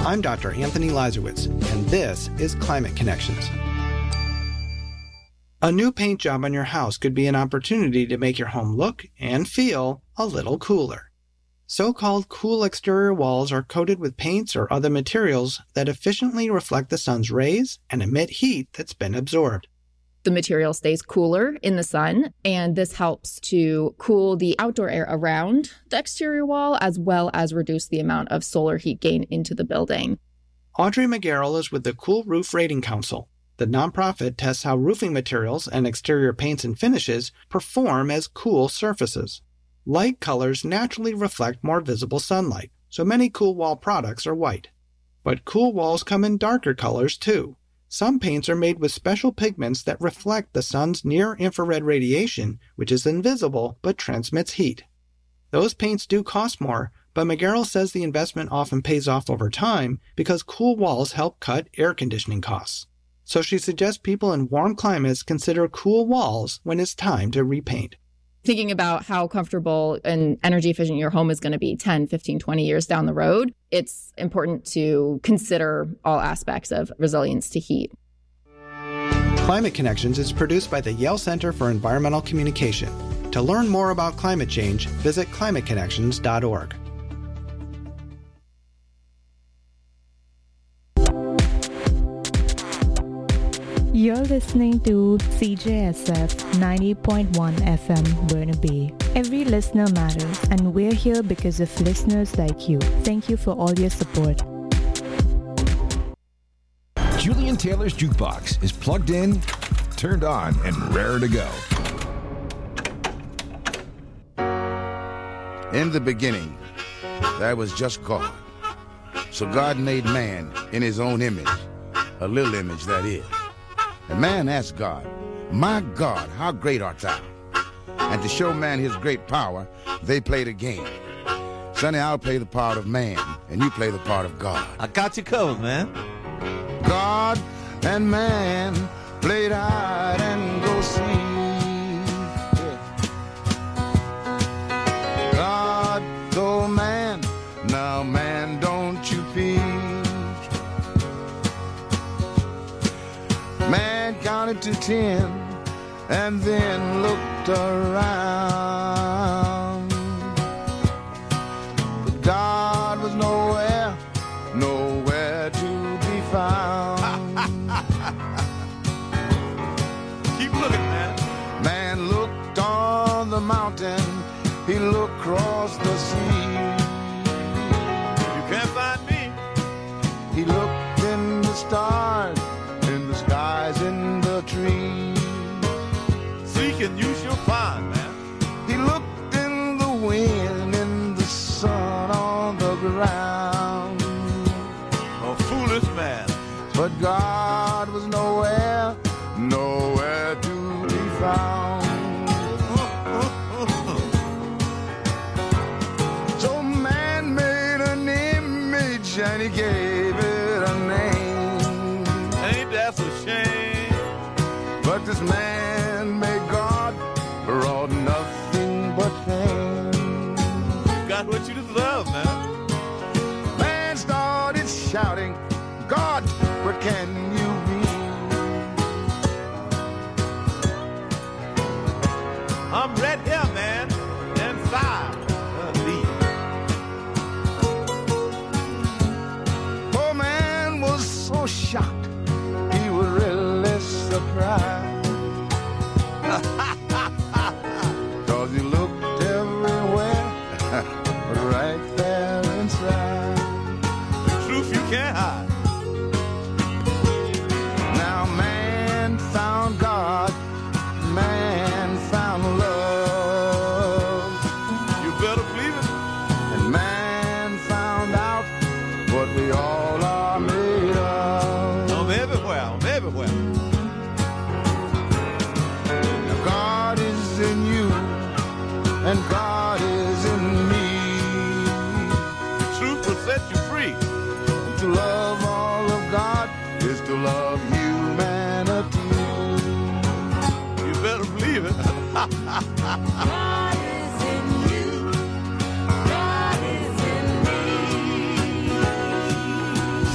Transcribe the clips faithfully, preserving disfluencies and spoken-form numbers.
I'm Doctor Anthony Lazarowitz, and this is Climate Connections. A new paint job on your house could be an opportunity to make your home look and feel a little cooler. So-called cool exterior walls are coated with paints or other materials that efficiently reflect the sun's rays and emit heat that's been absorbed. The material stays cooler in the sun, and this helps to cool the outdoor air around the exterior wall, as well as reduce the amount of solar heat gain into the building. Audrey McGarrell is with the Cool Roof Rating Council. The nonprofit tests how roofing materials and exterior paints and finishes perform as cool surfaces. Light colors naturally reflect more visible sunlight, so many cool wall products are white. But cool walls come in darker colors too. Some paints are made with special pigments that reflect the sun's near-infrared radiation, which is invisible but transmits heat. Those paints do cost more, but McGarrell says the investment often pays off over time because cool walls help cut air conditioning costs. So she suggests people in warm climates consider cool walls when it's time to repaint. Thinking about how comfortable and energy efficient your home is going to be ten, fifteen, twenty years down the road, it's important to consider all aspects of resilience to heat. Climate Connections is produced by the Yale Center for Environmental Communication. To learn more about climate change, visit climate connections dot org. You're listening to C J S F ninety point one F M Burnaby. Every listener matters, and we're here because of listeners like you. Thank you for all your support. Julian Taylor's Jukebox is plugged in, turned on, and raring to go. In the beginning, there was just God. So God made man in his own image, a little image that is. And man asked God, "My God, how great art thou?" And to show man his great power, they played a game. Sonny, I'll play the part of man, and you play the part of God. I got you covered, man. God and man played hide and go seek. Yeah. God told man, now man, don't you peek. Man counted to ten and then looked around. But God was nowhere, nowhere to be found. Keep looking, man. Man looked on the mountain, he looked across the sea. You can't find me. He looked in the stars, in the skies, in the trees. Seek and you shall find, man. He looked in the wind, in the sun, on the ground. A foolish man. But God was nowhere, nowhere to be found. So man made an image and he gave it a name. Ain't that a shame? But this man made God brought nothing but pain. You got what you deserve, man. Man started shouting, God, where can you be? I'm right here, man. Inside of me. Poor man was so shocked, he was really surprised. Cause he looked everywhere, but right there inside. The truth you can't hide. Now man found God, man found love. You better believe it. And man found out what we all are made of. I'm everywhere, I'm everywhere. Now God is in you, and God is in me. Truth will set you free. And to love all of God is to love humanity. You better believe it. God is in you. God is in me.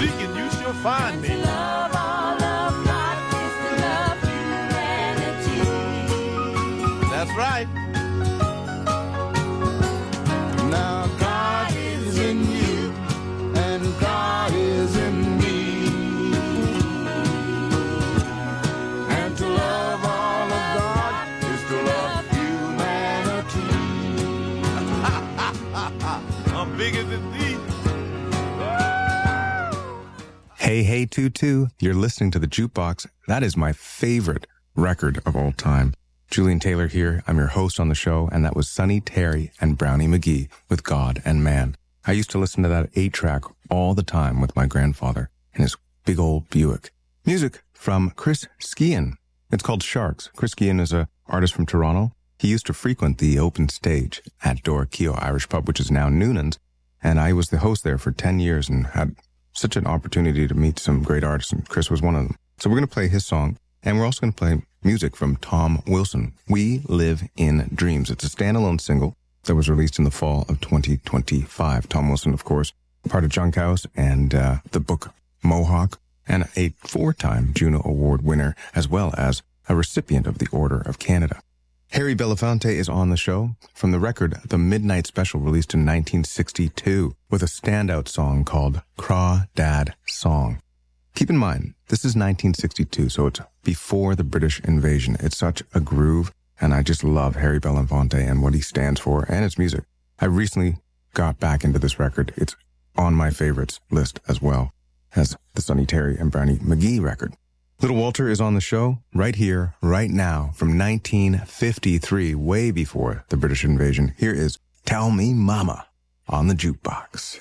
Hey, hey, Tutu, you're listening to The Jukebox. That is my favorite record of all time. Julian Taylor here. I'm your host on the show, and that was Sonny Terry and Brownie McGhee with God and Man. I used to listen to that eight-track all the time with my grandfather in his big old Buick. Music from Chris Skean. It's called Sharks. Chris Skean is an artist from Toronto. He used to frequent the open stage at Dora Keogh Irish Pub, which is now Noonan's, and I was the host there for ten years and had such an opportunity to meet some great artists, and Chris was one of them. So we're going to play his song, and we're also going to play music from Tom Wilson. We Live in Dreams. It's a standalone single that was released in the fall of twenty twenty-five. Tom Wilson, of course, part of Junkhouse and uh, the book Mohawk, and a four-time Juno Award winner, as well as a recipient of the Order of Canada. Harry Belafonte is on the show from the record The Midnight Special, released in nineteen sixty-two, with a standout song called Crawdad Song. Keep in mind, this is nineteen sixty-two, so it's before the British invasion. It's such a groove, and I just love Harry Belafonte and what he stands for and his music. I recently got back into this record. It's on my favorites list as well as the Sonny Terry and Brownie McGhee record. Little Walter is on the show right here, right now, from nineteen fifty-three, way before the British invasion. Here is Tell Me Mama on the Jukebox.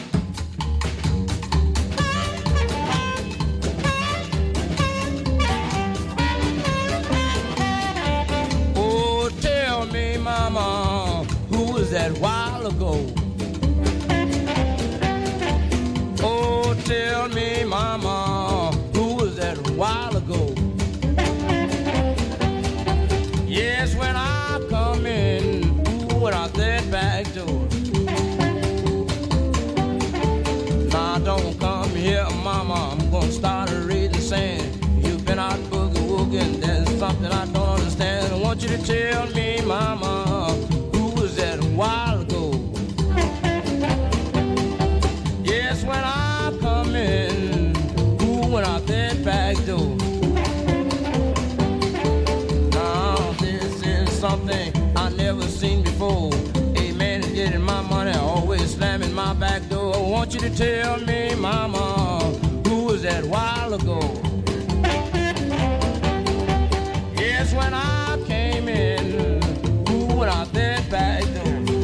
Oh, tell me, Mama, who was that while ago? Oh, tell me, Mama, who was that while ago? Yes, when I come in, ooh, when I that back door. Now don't come here, Mama, I'm gonna start a raising sand. You've been out boogie-woogie, there's something I don't understand. I want you to tell me, Mama, who was that while ago? Yes, when I come in, ooh, when I that back door. Now this is something I never seen before. A man is getting my money, always slamming my back door. I want you to tell me, Mama, who was that while ago? Yes, when I came in, ooh, when I that back door.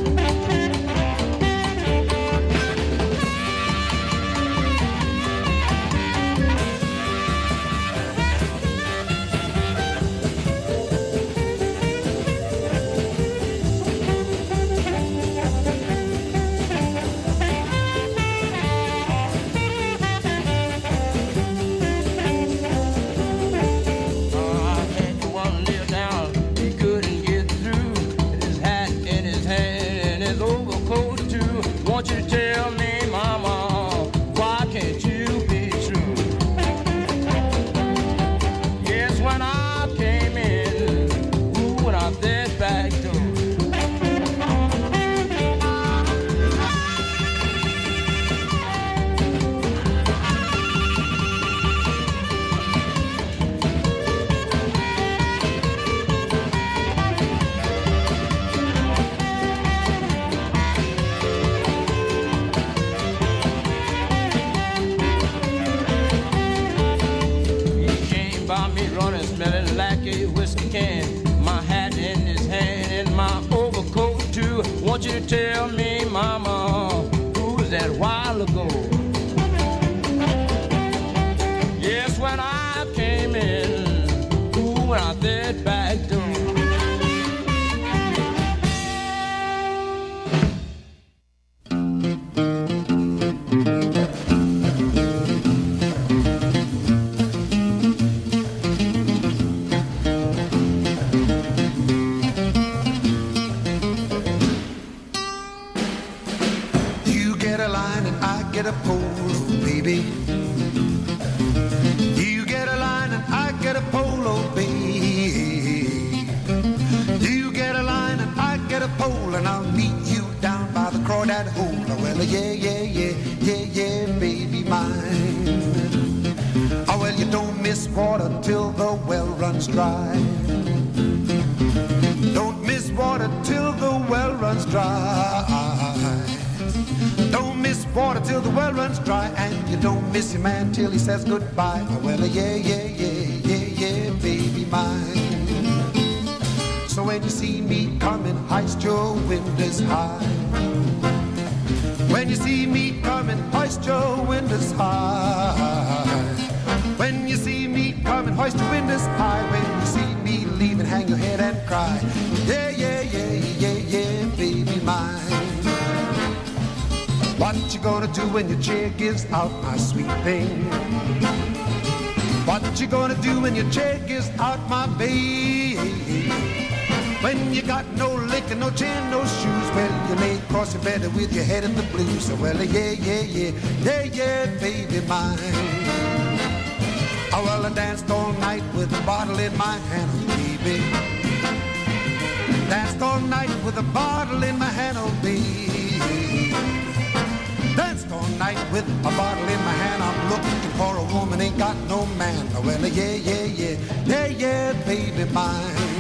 Want you to tell me, Mama, why can't you be true? Yes, when I came in, ooh, when I that back door. Smelling like a whiskey can, my hat in his hand and my overcoat too. Want you to tell me, Mama, who was that while ago? Yes, when I came in, ooh, when I that back door. Get a polo, baby. You get a line and I get a polo, baby. You get a line and I get a pole, and I'll meet you down by the crawdad hole. Well, yeah, yeah, yeah, yeah, yeah, baby mine. Oh, well, you don't miss water till the well runs dry. Don't miss water till the well runs dry. Don't miss water till the well runs dry, and you don't miss your man till he says goodbye. Oh, well, yeah, yeah, yeah, yeah, yeah, baby mine. So when you see me coming, hoist your windows high. When you see me coming, hoist your windows high. When you see me coming, hoist your windows high. When you see me leaving, hang your head and cry. Yeah, yeah, yeah, yeah, yeah, baby mine. What you gonna do when your chair gives out, my sweet thing? What you gonna do when your chair gives out, my baby? When you got no lick and no chin, no shoes, well, you lay across your bed with your head in the blues. So, well, yeah, yeah, yeah, yeah, yeah, baby mine. Oh, well, I danced all night with a bottle in my hand, oh, baby. Danced all night with a bottle in my hand, oh, baby. Danced all night with a bottle in my hand. I'm looking for a woman, ain't got no man. Oh, well, yeah, yeah, yeah, yeah, yeah, baby mine.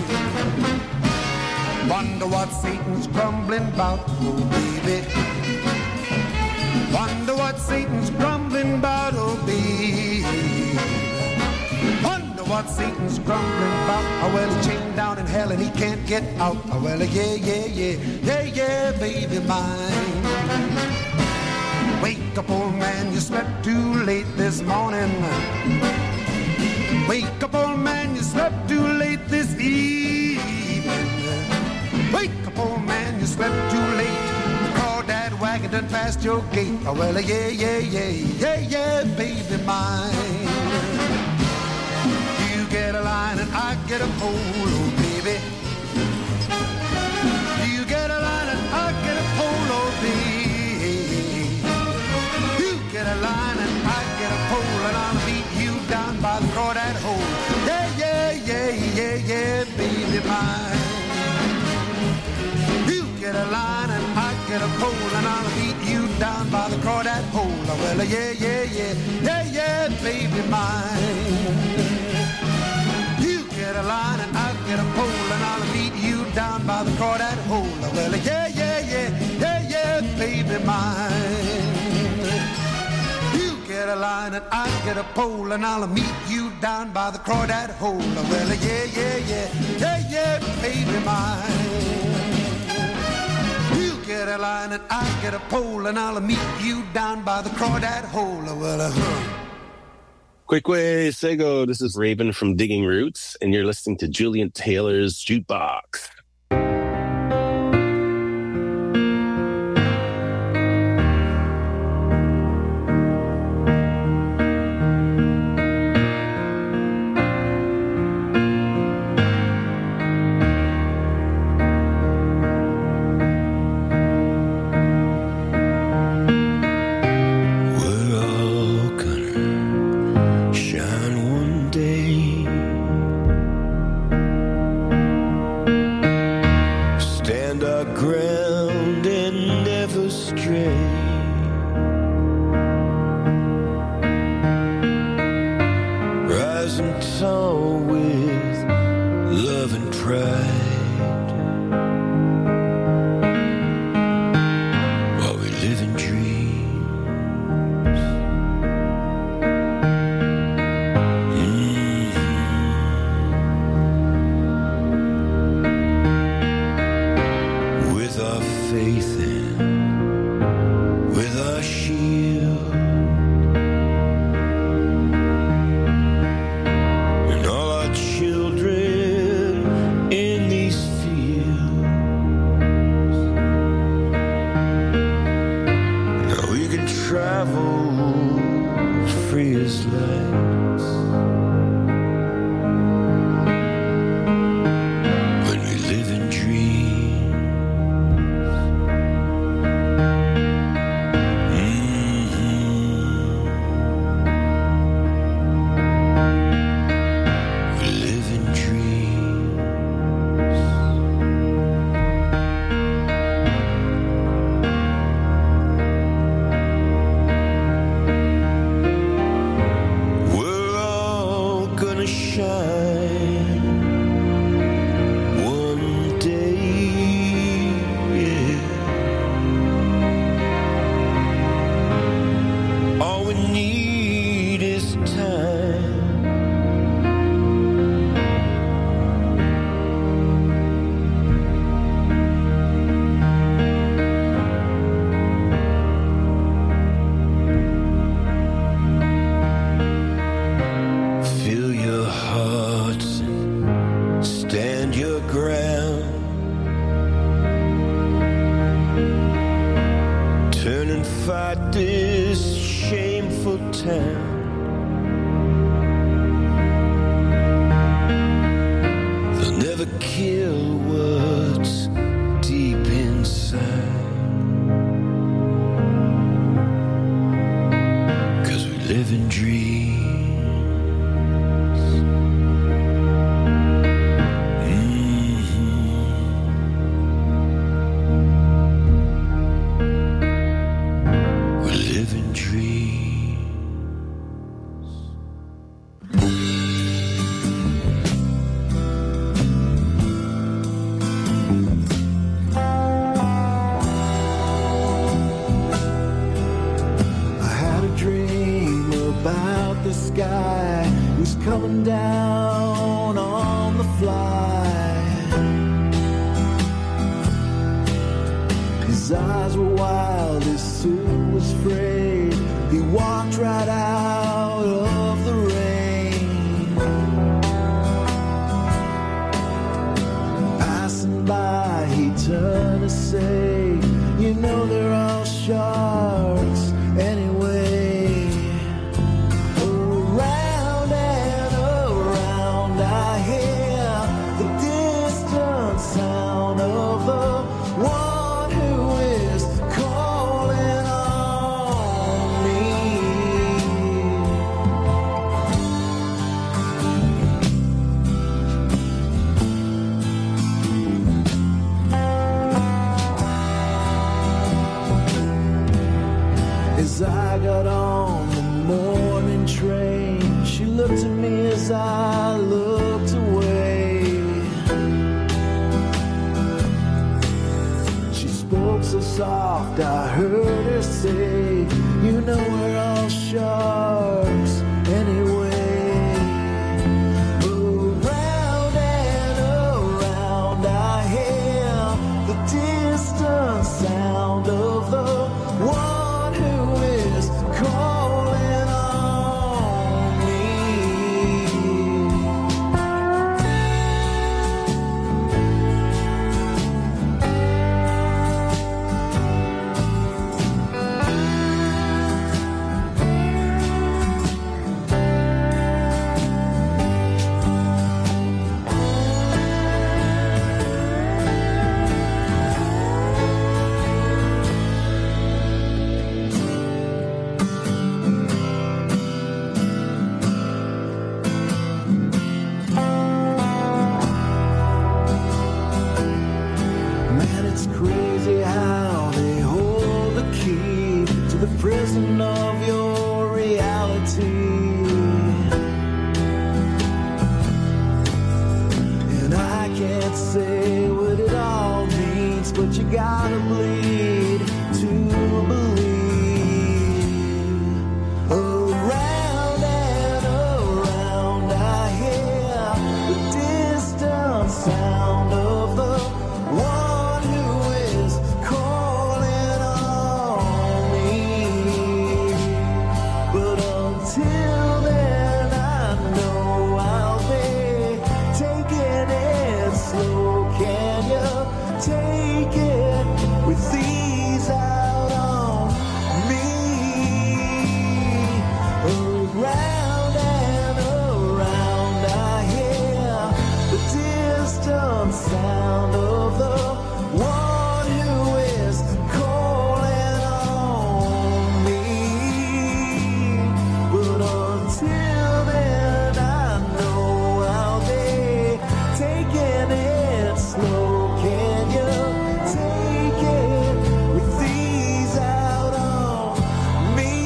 Wonder what Satan's grumbling about, oh, baby. Wonder what Satan's grumbling about, oh, baby. Wonder what Satan's grumbling about. Oh, well, he's chained down in hell and he can't get out. Oh, well, yeah, yeah, yeah, yeah, yeah, baby mine. Wake up, old man, you slept too late this morning. Wake up, old man, you slept too late this evening. Wake up, old man, you slept too late. Crawdad wagon done past your gate. Oh, well, yeah, yeah, yeah, yeah, yeah, baby mine. You get a line and I get a pole, oh, baby. You get a line and I get a pole, oh, baby. You get a line and I get a pole, and I'll meet you down by the crawdad hole. Yeah, yeah, yeah, yeah, yeah, baby mine. Get a line and I get a pole, and I'll meet you down by the crawdad hole. Oh, well, yeah, yeah, yeah, yeah, yeah, baby mine. You get a line and I get a pole, and I'll meet you down by the crawdad hole. Oh, well, yeah, yeah, yeah, yeah, yeah, baby mine. You get a line and I get a pole, and I'll meet you down by the crawdad hole. Oh, well, yeah, yeah, yeah, yeah, yeah, baby mine. Get a line and I get a pole, and I'll meet you down by the crawdad hole. Well, uh-huh. Kwekwe Sego, this is Raven from Digging Roots, and you're listening to Julian Taylor's Jukebox. beautiful town. They'll never kill what's deep inside, 'cause we live in dreams. Coming down on the fly. His eyes were wild, his suit was frayed. He walked right out of the rain. Passing by, he turned to say, you know they're all sharks anyway. As I got on the morning train, she looked at me as I looked away. She spoke so soft, I heard her say, you know we're all sharks anyway. Around and around I hear the distant sound of the one who is calling on me. Prison of your reality, and I can't say what it all means, but you gotta bleed to believe. Around and around I hear the distant sound of the one who is calling on me. But until then, I know I'll be taking it slow. Can you take it with these out on me? Around and around I hear the distant sound of the one who is calling on me. But until then, I know I'll be taking it slow. Can you take it with these out on me?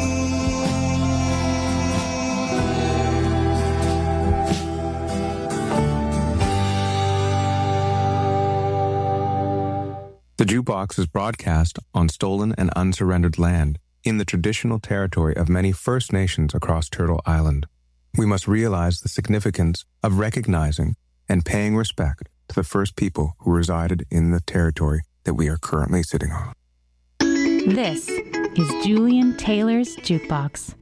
The Jukebox is broadcast on stolen and unsurrendered land in the traditional territory of many First Nations across Turtle Island. We must realize the significance of recognizing and paying respect to the first people who resided in the territory that we are currently sitting on. This is Julian Taylor's Jukebox.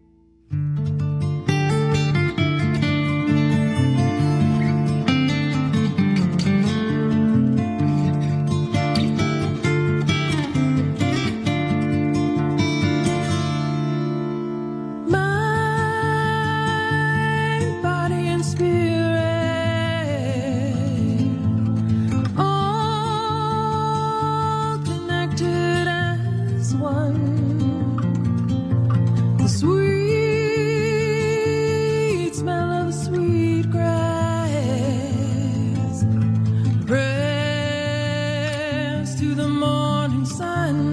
sweet smell of the sweet grass, prayers to the morning sun.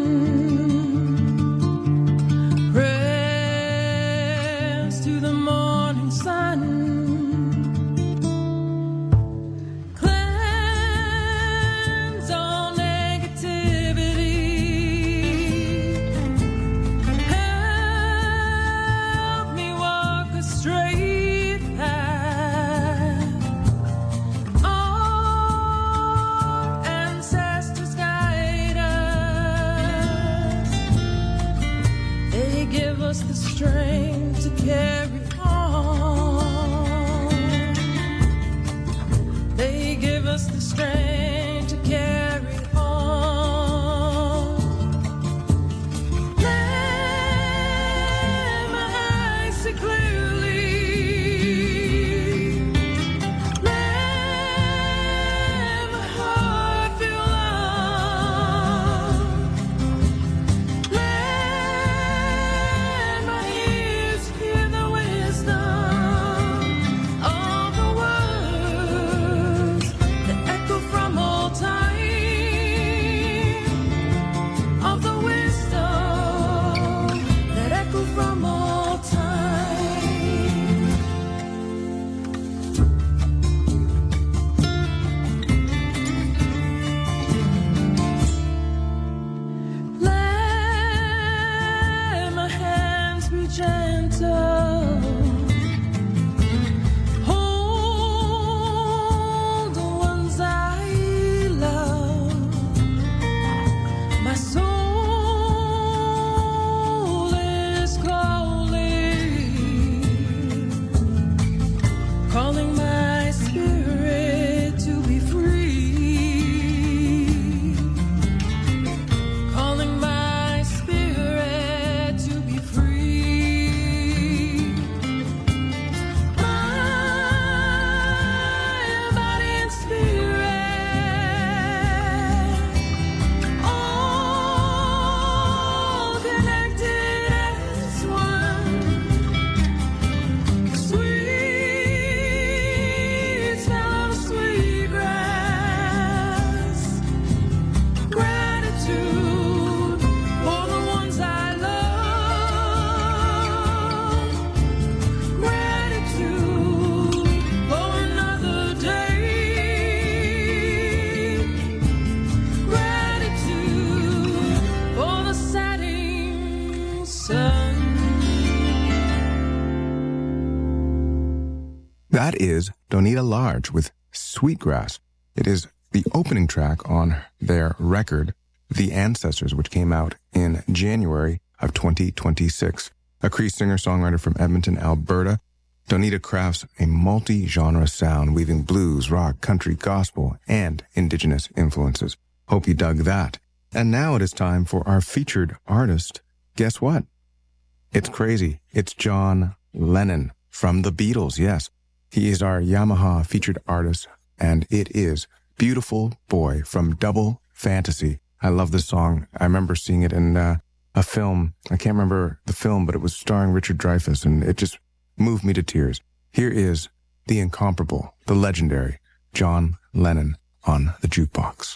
That is Donita Large with Sweetgrass. It is the opening track on their record, The Ancestors, which came out in January of twenty twenty-six. A Cree singer-songwriter from Edmonton, Alberta, Donita crafts a multi-genre sound, weaving blues, rock, country, gospel, and indigenous influences. Hope you dug that. And now it is time for our featured artist. Guess what? It's crazy. It's John Lennon from the Beatles, yes. He is our Yamaha featured artist, and it is Beautiful Boy from Double Fantasy. I love this song. I remember seeing it in uh, a film. I can't remember the film, but it was starring Richard Dreyfuss, and it just moved me to tears. Here is the incomparable, the legendary John Lennon on the jukebox.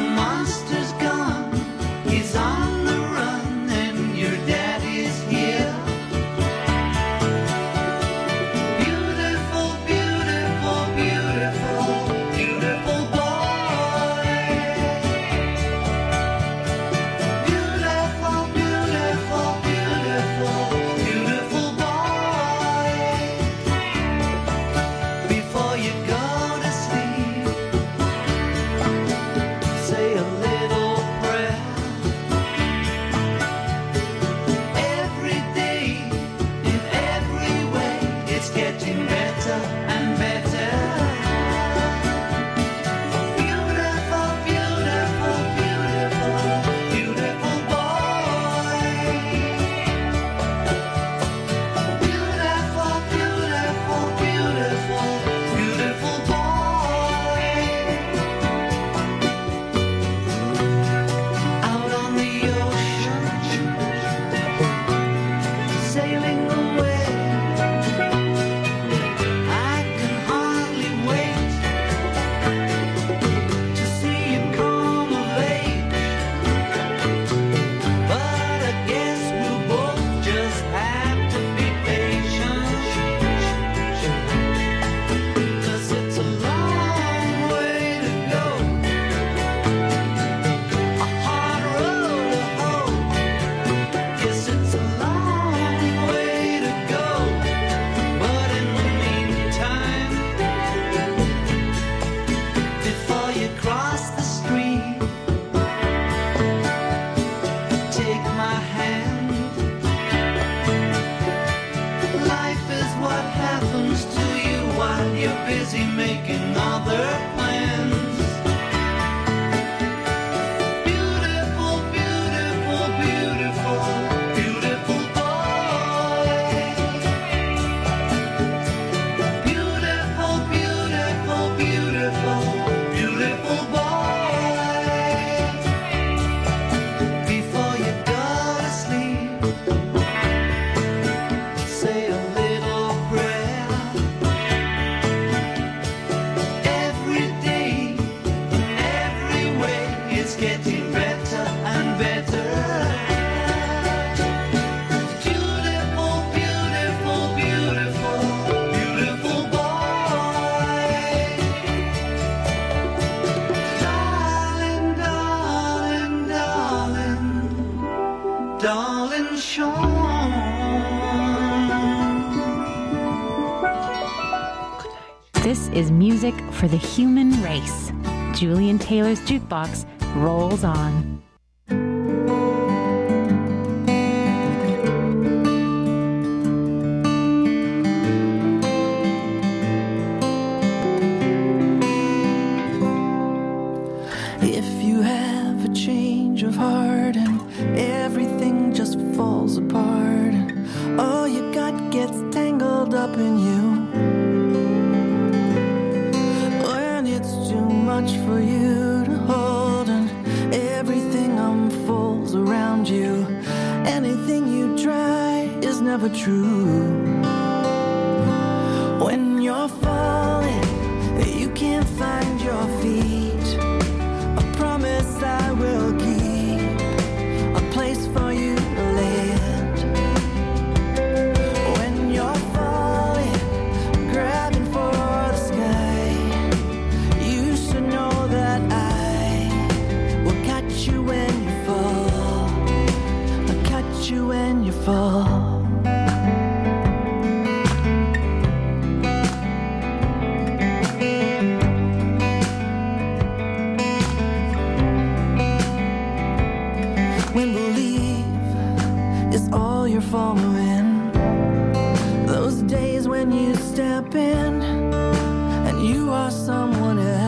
He's on the run and your daddy's here. This is music for the human race. Julian Taylor's Jukebox rolls on. If you have a change of heart and everything just falls apart and all you got gets tangled up in you, when it's too much for you to hold and everything unfolds around you, anything you try is never true.